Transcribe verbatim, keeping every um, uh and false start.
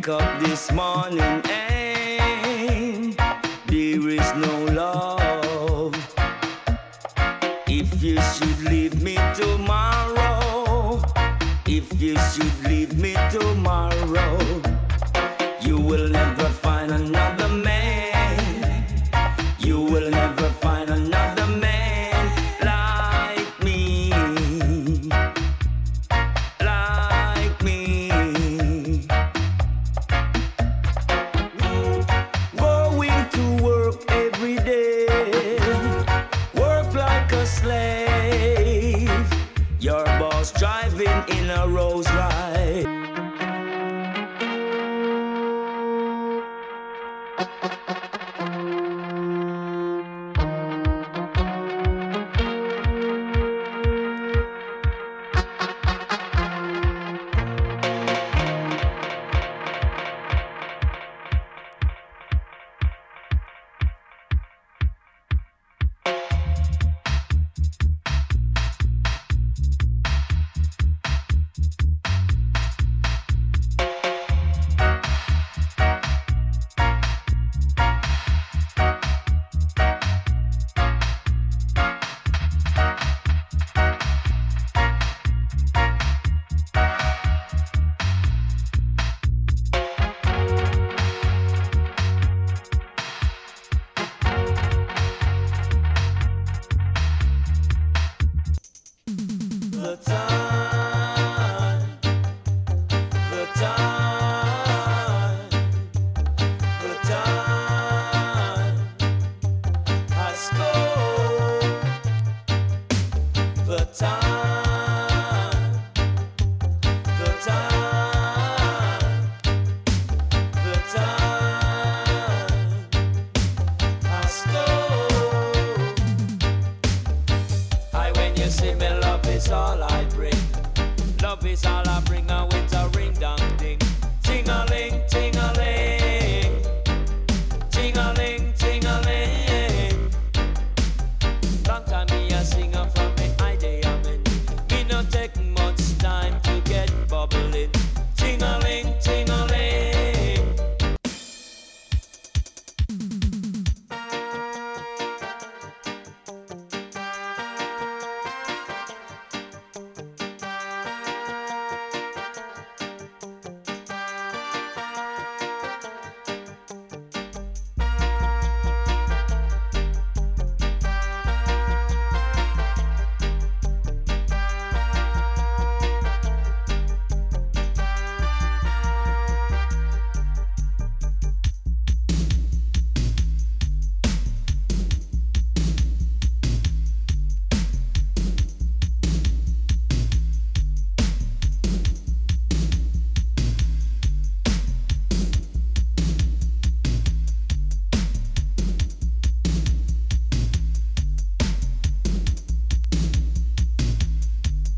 wake up this morning and there is no love. If you should leave me tomorrow, if you should leave me tomorrow, you will never find another man. You will never find another man like me, like me. Going to work every day, work like a slave. Your boss driving in a Rolls Royce. The time, the time, the time has come. The time, the time, the time has come. I when you see me, love is all I bring. Love is all I bring, and with a ring dong ding. Ting a ling, ting